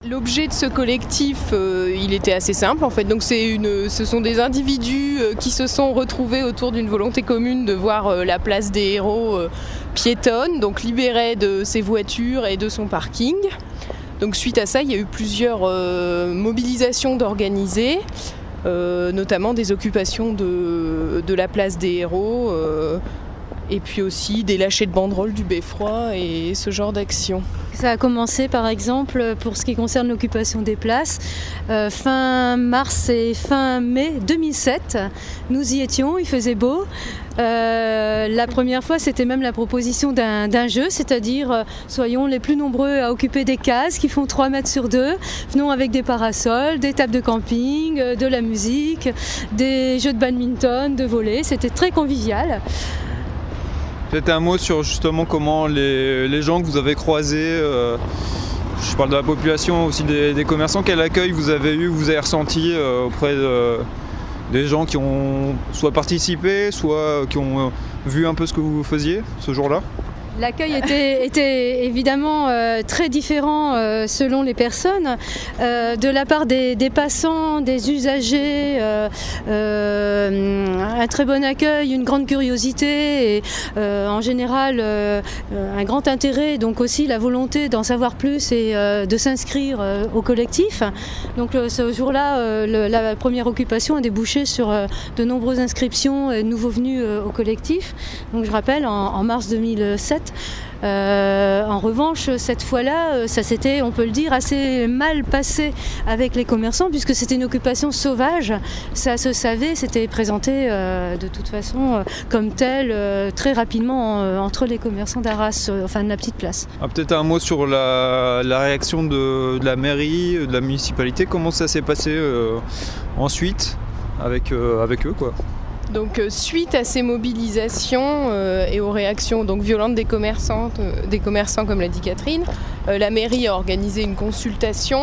L'objet de ce collectif, il était assez simple en fait. Donc ce sont des individus qui se sont retrouvés autour d'une volonté commune de voir la place des héros piétonne, donc libérée de ses voitures et de son parking. Donc suite à ça, il y a eu plusieurs mobilisations d'organisés, notamment des occupations de la place des héros, et puis aussi des lâchers de banderoles du beffroi et ce genre d'action. Ça a commencé par exemple pour ce qui concerne l'occupation des places, fin mars et fin mai 2007. Nous y étions, il faisait beau. La première fois, c'était même la proposition d'un jeu, c'est-à-dire soyons les plus nombreux à occuper des cases qui font 3 mètres sur 2. Venons avec des parasols, des tables de camping, de la musique, des jeux de badminton, de volley. C'était très convivial. Peut-être un mot sur justement comment les gens que vous avez croisés, je parle de la population, aussi des commerçants, quel accueil vous avez eu, vous avez ressenti auprès des gens qui ont soit participé, soit qui ont vu un peu ce que vous faisiez ce jour-là? L'accueil était évidemment très différent selon les personnes. De la part des passants, des usagers, un très bon accueil, une grande curiosité et en général un grand intérêt, donc aussi la volonté d'en savoir plus et de s'inscrire au collectif. Donc ce jour-là, la première occupation a débouché sur de nombreuses inscriptions et nouveaux venus au collectif. Donc je rappelle, en mars 2007. En revanche, cette fois-là, ça s'était, on peut le dire, assez mal passé avec les commerçants puisque c'était une occupation sauvage. Ça se savait, c'était présenté de toute façon comme tel très rapidement entre les commerçants d'Arras, enfin de la petite place. Peut-être un mot sur la réaction de la mairie, de la municipalité. Comment ça s'est passé ensuite avec eux, quoi? Donc suite à ces mobilisations et aux réactions donc violentes des commerçants comme l'a dit Catherine, la mairie a organisé une consultation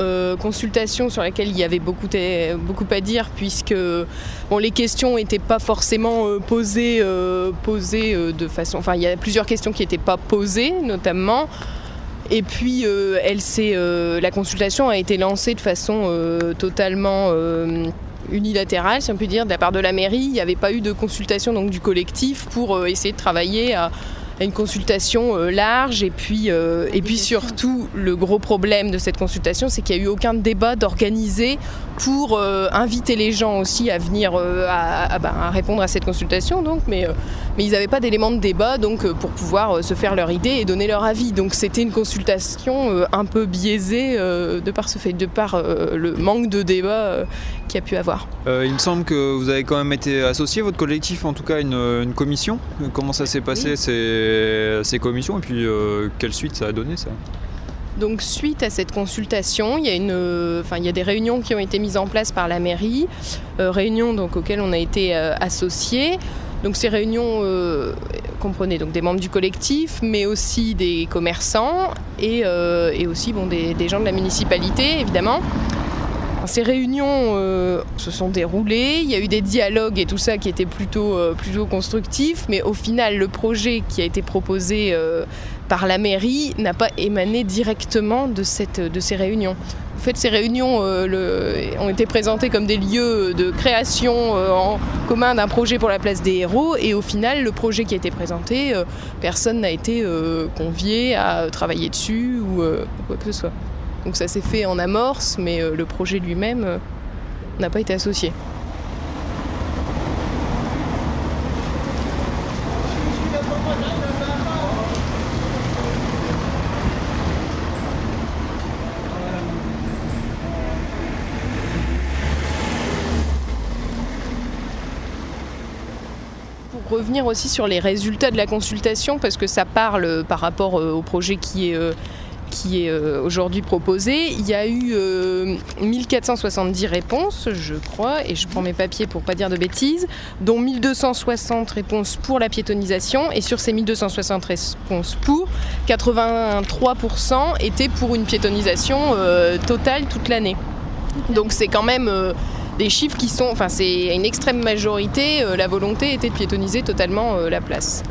sur laquelle il y avait beaucoup à dire puisque les questions n'étaient pas forcément posées de façon... Enfin, il y a plusieurs questions qui n'étaient pas posées notamment. Et puis la consultation a été lancée de façon totalement... unilatérale, si on peut dire, de la part de la mairie. Il n'y avait pas eu de consultation donc, du collectif pour essayer de travailler à une consultation large. Et puis surtout, le gros problème de cette consultation, c'est qu'il n'y a eu aucun débat d'organiser pour inviter les gens aussi à venir à répondre à cette consultation. Donc, mais ils n'avaient pas d'éléments de débat donc, pour pouvoir se faire leur idée et donner leur avis. Donc c'était une consultation un peu biaisée de par ce fait, de par le manque de débat qu'il y a pu avoir. Il me semble que vous avez quand même été associé, votre collectif, en tout cas une commission. Comment ça s'est passé ces commissions et puis quelle suite ça a donné ça? Donc suite à cette consultation, il y a des réunions qui ont été mises en place par la mairie, réunions donc, auxquelles on a été associés. Donc ces réunions comprenaient donc des membres du collectif, mais aussi des commerçants et aussi des gens de la municipalité évidemment. Ces réunions se sont déroulées, il y a eu des dialogues et tout ça qui étaient plutôt constructifs, mais au final le projet qui a été proposé par la mairie n'a pas émané directement de ces réunions. En fait, ces réunions ont été présentées comme des lieux de création en commun d'un projet pour la place des héros et au final, le projet qui a été présenté, personne n'a été convié à travailler dessus ou quoi que ce soit. Donc ça s'est fait en amorce, mais le projet lui-même n'a pas été associé. Pour revenir aussi sur les résultats de la consultation, parce que ça parle par rapport au projet qui est aujourd'hui proposé. Il y a eu 1470 réponses, je crois, et je prends mes papiers pour ne pas dire de bêtises, dont 1260 réponses pour la piétonisation, et sur ces 1260 réponses pour, 83% étaient pour une piétonisation totale toute l'année. Donc c'est quand même des chiffres c'est à une extrême majorité, la volonté était de piétoniser totalement la place.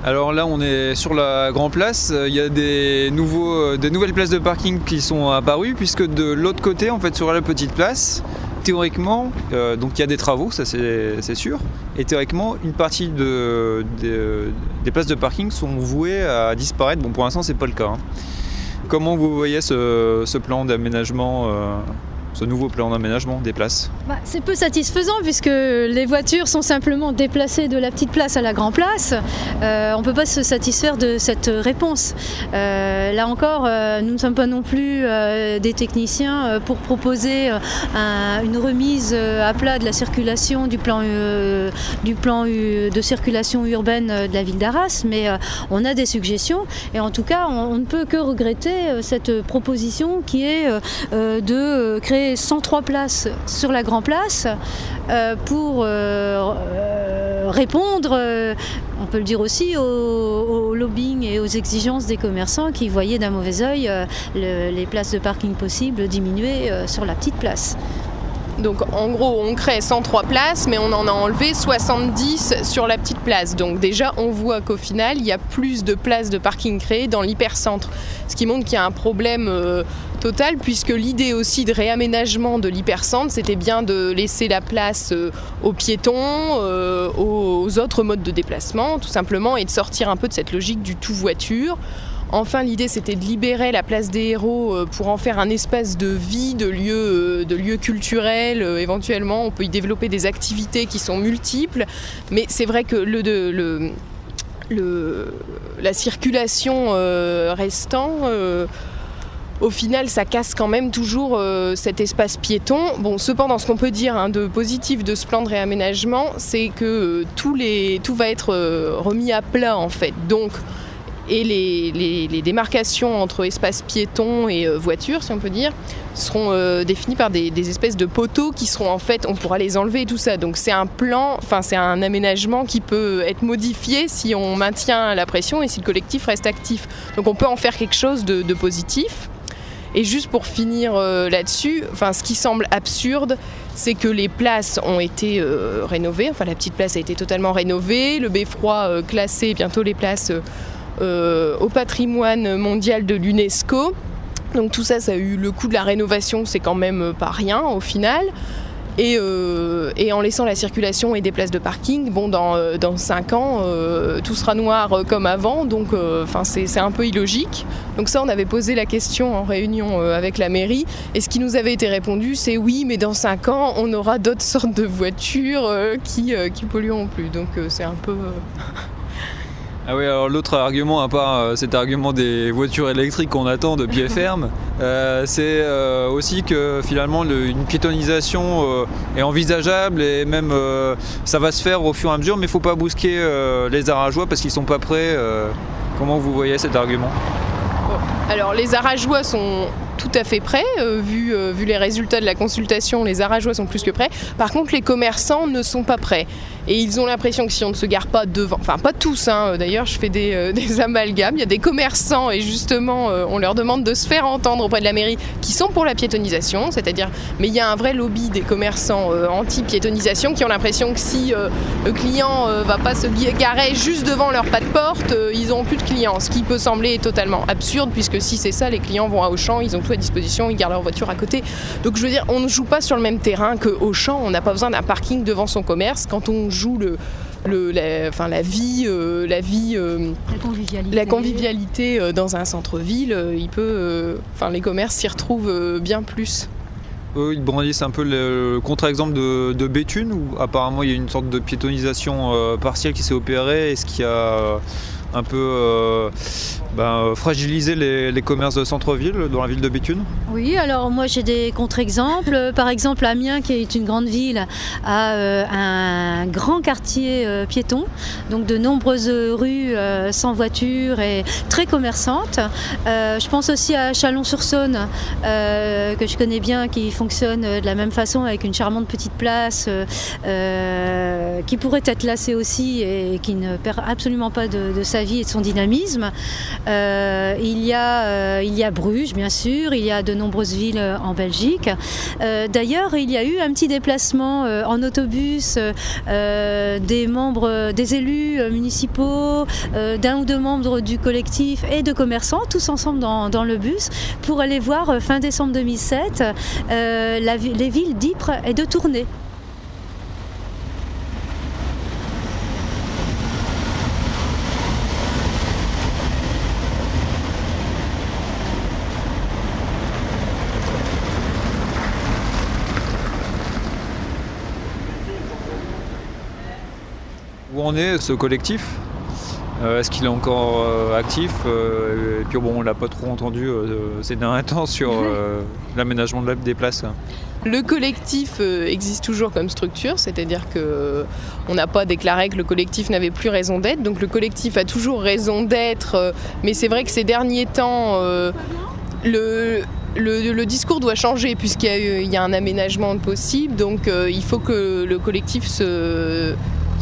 Alors là, on est sur la Grand Place. Il y a des nouvelles places de parking qui sont apparues, puisque de l'autre côté, en fait, sur la petite place, théoriquement, donc il y a des travaux, ça c'est sûr, et théoriquement, une partie des places de parking sont vouées à disparaître. Bon, pour l'instant, c'est pas le cas. Comment vous voyez ce plan d'aménagement ce nouveau plan d'aménagement des places? C'est peu satisfaisant puisque les voitures sont simplement déplacées de la petite place à la grande place. On ne peut pas se satisfaire de cette réponse. Là encore, nous ne sommes pas non plus des techniciens pour proposer une remise à plat de la circulation du plan de circulation urbaine de la ville d'Arras, mais on a des suggestions et en tout cas on ne peut que regretter cette proposition qui est de créer 103 places sur la Grand Place pour répondre, on peut le dire aussi, au lobbying et aux exigences des commerçants qui voyaient d'un mauvais œil les places de parking possibles diminuer sur la petite place. Donc en gros, on crée 103 places, mais on en a enlevé 70 sur la petite place. Donc déjà, on voit qu'au final, il y a plus de places de parking créées dans l'hypercentre. Ce qui montre qu'il y a un problème total, puisque l'idée aussi de réaménagement de l'hypercentre, c'était bien de laisser la place aux piétons, aux autres modes de déplacement, tout simplement, et de sortir un peu de cette logique du tout voiture. Enfin, l'idée, c'était de libérer la place des Héros pour en faire un espace de vie, de lieux culturels. Éventuellement, on peut y développer des activités qui sont multiples. Mais c'est vrai que la circulation restant, au final, ça casse quand même toujours cet espace piéton. Bon, cependant, ce qu'on peut dire de positif de ce plan de réaménagement, c'est que tout va être remis à plat, en fait. Donc, et les démarcations entre espaces piétons et voitures, si on peut dire, seront définies par des espèces de poteaux qui seront en fait, on pourra les enlever et tout ça. Donc c'est un plan, c'est un aménagement qui peut être modifié si on maintient la pression et si le collectif reste actif. Donc on peut en faire quelque chose de positif. Et juste pour finir là-dessus, ce qui semble absurde, c'est que les places ont été rénovées. Enfin, la petite place a été totalement rénovée. Le Beffroi classé bientôt les places au patrimoine mondial de l'UNESCO. Donc tout ça, ça a eu le coût de la rénovation, c'est quand même pas rien au final. Et en laissant la circulation et des places de parking, dans 5 ans, tout sera noir comme avant, donc c'est un peu illogique. Donc ça, on avait posé la question en réunion avec la mairie, et ce qui nous avait été répondu, c'est oui, mais dans 5 ans, on aura d'autres sortes de voitures qui pollueront plus. Donc c'est un peu... Ah oui, alors l'autre argument, à part cet argument des voitures électriques qu'on attend de pied ferme, c'est aussi que finalement une piétonisation est envisageable et même ça va se faire au fur et à mesure, mais il ne faut pas brusquer les Arageois parce qu'ils ne sont pas prêts. Comment vous voyez cet argument ? Alors les Arageois sont tout à fait prêts, vu les résultats de la consultation, les Arageois sont plus que prêts. Par contre, les commerçants ne sont pas prêts. Et ils ont l'impression que si on ne se gare pas devant, enfin pas tous, d'ailleurs je fais des amalgames, il y a des commerçants et justement on leur demande de se faire entendre auprès de la mairie qui sont pour la piétonisation, c'est-à-dire, mais il y a un vrai lobby des commerçants anti-piétonisation qui ont l'impression que si le client va pas se garer juste devant leur pas de porte, ils n'auront plus de clients, ce qui peut sembler totalement absurde puisque si c'est ça, les clients vont à Auchan, ils ont tout à disposition, ils gardent leur voiture à côté. Donc je veux dire, on ne joue pas sur le même terrain que Auchan, on n'a pas besoin d'un parking devant son commerce. Quand on joue la convivialité dans un centre-ville, les commerces s'y retrouvent bien plus. Eux, ils brandissent un peu le contre-exemple de Béthune, où apparemment il y a une sorte de piétonisation partielle qui s'est opérée, et ce qui a un peu fragiliser les commerces de centre-ville dans la ville de Béthune? Oui, alors moi j'ai des contre-exemples. Par exemple, Amiens, qui est une grande ville, a un grand quartier piéton, donc de nombreuses rues sans voiture et très commerçantes. Je pense aussi à Chalon-sur-Saône, que je connais bien, qui fonctionne de la même façon avec une charmante petite place qui pourrait être classée aussi et qui ne perd absolument pas de sa vie et de son dynamisme. Il y a Bruges, bien sûr, il y a de nombreuses villes en Belgique. D'ailleurs, il y a eu un petit déplacement en autobus des élus municipaux, d'un ou deux membres du collectif et de commerçants, tous ensemble dans le bus, pour aller voir fin décembre 2007 les villes d'Ypres et de Tournai. Où en est ce collectif ? Est-ce qu'il est encore actif ? Et puis bon, on l'a pas trop entendu ces derniers temps sur l'aménagement des places. Le collectif existe toujours comme structure, c'est-à-dire qu'on n'a pas déclaré que le collectif n'avait plus raison d'être, donc le collectif a toujours raison d'être, mais c'est vrai que ces derniers temps, le discours doit changer puisqu'il y a un aménagement possible, donc il faut que le collectif se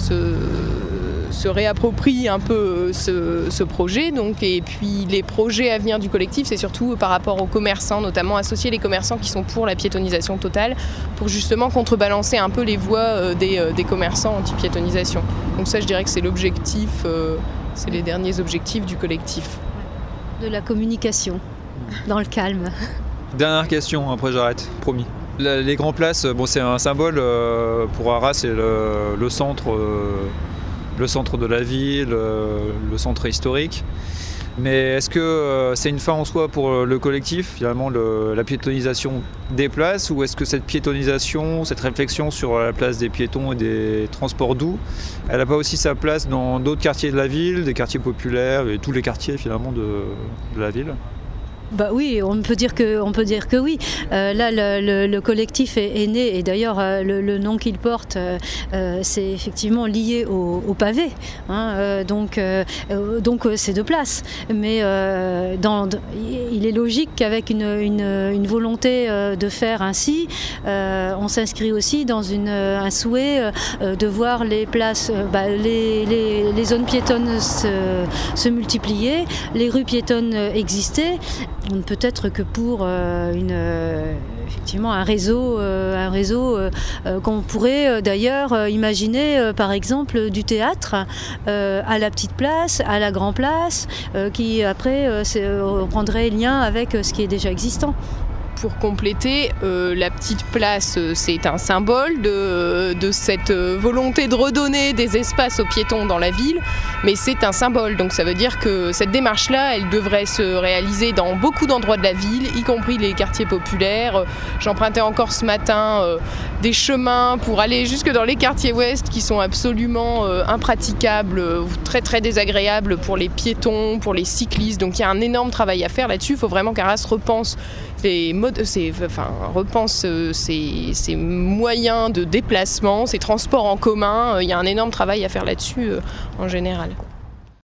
réapproprie un peu ce projet. Donc, et puis les projets à venir du collectif, c'est surtout par rapport aux commerçants, notamment associer les commerçants qui sont pour la piétonisation totale, pour justement contrebalancer un peu les voix des commerçants anti-piétonisation. Donc ça, je dirais que c'est l'objectif, c'est les derniers objectifs du collectif. De la communication, dans le calme. Dernière question, après j'arrête, promis. Les grandes places, bon, c'est un symbole pour Arras, c'est le centre de la ville, le centre historique. Mais est-ce que c'est une fin en soi pour le collectif, finalement, la piétonisation des places, ou est-ce que cette piétonisation, cette réflexion sur la place des piétons et des transports doux, elle n'a pas aussi sa place dans d'autres quartiers de la ville, des quartiers populaires et tous les quartiers finalement de la ville ? Bah oui, on peut dire que oui. Là, le collectif est né, et d'ailleurs le nom qu'il porte, c'est effectivement lié au pavé. Hein, donc c'est de place. Mais il est logique qu'avec une volonté de faire ainsi, on s'inscrit aussi dans un souhait de voir les places, les zones piétonnes se multiplier, les rues piétonnes exister. On ne peut être que pour effectivement un réseau qu'on pourrait d'ailleurs imaginer par exemple du théâtre à la petite place, à la grande place, qui après prendrait lien avec ce qui est déjà existant. Pour compléter, la petite place, c'est un symbole de cette volonté de redonner des espaces aux piétons dans la ville, mais c'est un symbole. Donc ça veut dire que cette démarche-là, elle devrait se réaliser dans beaucoup d'endroits de la ville, y compris les quartiers populaires. J'empruntais encore ce matin des chemins pour aller jusque dans les quartiers ouest qui sont absolument impraticables, très très désagréables pour les piétons, pour les cyclistes. Donc il y a un énorme travail à faire là-dessus. Il faut vraiment qu'Arras repense ses moyens de déplacement, ses transports en commun. Il y a un énorme travail à faire là-dessus en général.